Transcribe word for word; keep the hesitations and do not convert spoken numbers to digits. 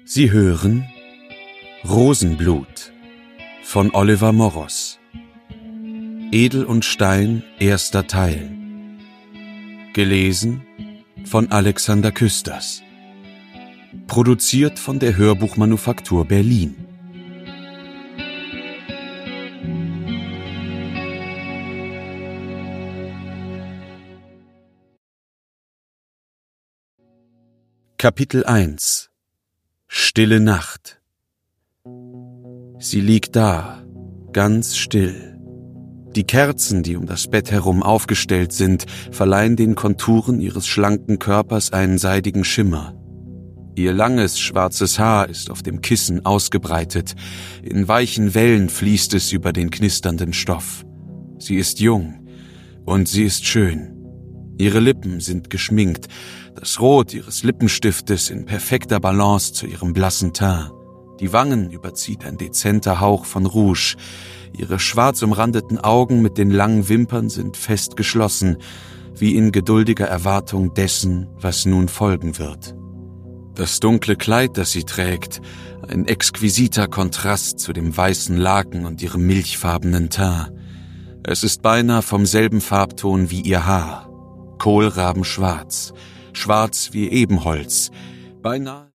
Sie hören Rosenblut von Oliver Moros. Edel und Stein, erster Teil. Gelesen von Alexander Küsters. Produziert von der Hörbuchmanufaktur Berlin. Kapitel eins. Stille Nacht. Sie liegt da, ganz still. Die Kerzen, die um das Bett herum aufgestellt sind, verleihen den Konturen ihres schlanken Körpers einen seidigen Schimmer. Ihr langes, schwarzes Haar ist auf dem Kissen ausgebreitet. In weichen Wellen fließt es über den knisternden Stoff. Sie ist jung und sie ist schön. Ihre Lippen sind geschminkt, das Rot ihres Lippenstiftes in perfekter Balance zu ihrem blassen Teint. Die Wangen überzieht ein dezenter Hauch von Rouge. Ihre schwarz umrandeten Augen mit den langen Wimpern sind fest geschlossen, wie in geduldiger Erwartung dessen, was nun folgen wird. Das dunkle Kleid, das sie trägt, ein exquisiter Kontrast zu dem weißen Laken und ihrem milchfarbenen Teint. Es ist beinahe vom selben Farbton wie ihr Haar. Kohlrabenschwarz, schwarz wie Ebenholz, beinahe